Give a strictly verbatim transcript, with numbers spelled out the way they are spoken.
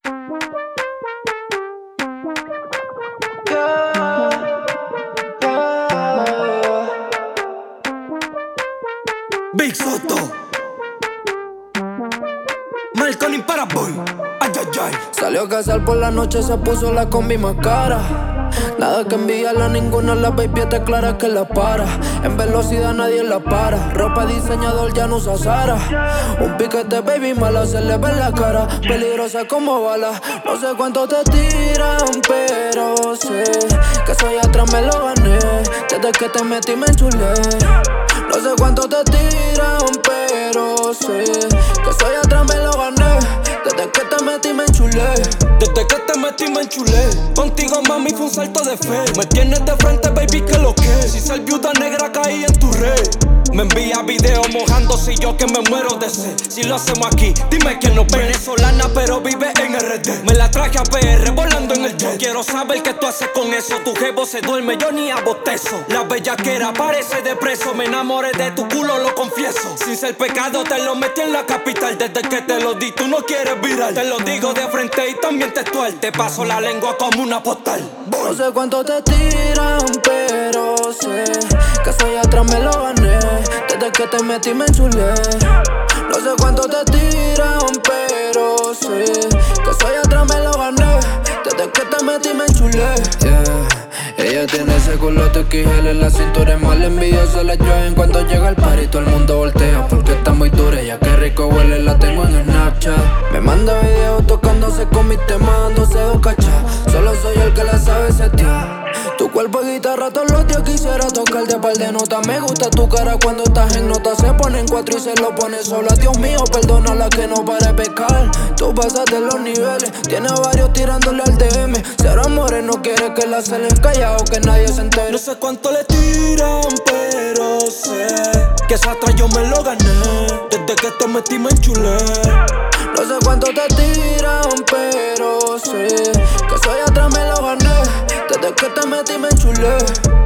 Yeah, yeah. Big Soto, Malcolm para boy. Ay, ay, ay. Salió a cazar por la noche, se puso la combi más cara. Nada que enviarla a ninguna, la baby está clara que la para. En velocidad nadie la para. Ropa diseñador ya no usa Zara. Un piquete baby mala se le ve en la cara. Peligrosa como bala. No sé cuánto te tiran, pero sé que soy atrás me lo gané. Desde que te metí me enchulé. No sé cuánto te tiran, pero sé que soy atrás me lo gané. Desde que te metí me enchulé. Desde que te metí me enchulé. Contigo mami fue un salto de fe. Me tienes de frente baby que lo que. Si ser viuda negra caí en tu red. Me envía videos mojándose y yo que me muero de sed. Si lo hacemos aquí, dime quién no ve. Venezolana pero vive en R D. Me la traje a P R volando en el jet. Quiero saber qué tú haces con eso. Tu jevo se duerme, yo ni abotezo. La bellaquera parece de preso. Me enamoré de tu culo, lo confieso. Sin ser pecado te lo metí en la capital. Desde que te lo di tú no quieres virar. Te lo digo de frente y también textual. Te paso la lengua como una postal. No sé cuánto te tiran, pero sé que soy atrás me lo gané. Desde que te metí me enchulé. No sé cuánto te tiran, pero sé que soy atrás me lo gané. Desde que te metí me enchulé. Yeah. Ella tiene ese culote X L en la cintura, es mal envidiosa la llueve. Cuando llega al party todo el mundo voltea porque está muy dura. Ya que rico huele la tengo en Snapchat. Me manda videos tocándose con mis temas, dándose dos cachas. Solo soy el que la sabe setear. Tu cuerpo es guitarra todos los días quisiera tocar de par de notas. Me gusta tu cara cuando estás en nota. Se pone en cuatro y se lo pone sola. Dios mío, perdona la que no para de pecar. Tú pasaste los niveles, tienes varios tirándole al D M. Cero amores, no quiere que la celen callado, que nadie se entere. No sé cuánto le tiran, pero sé que esa atrás yo me lo gané. Desde que te metí me enchulé. No sé cuánto te tiran, pero sé que soy atrás me lo gané. Desde que te metí me enchulé.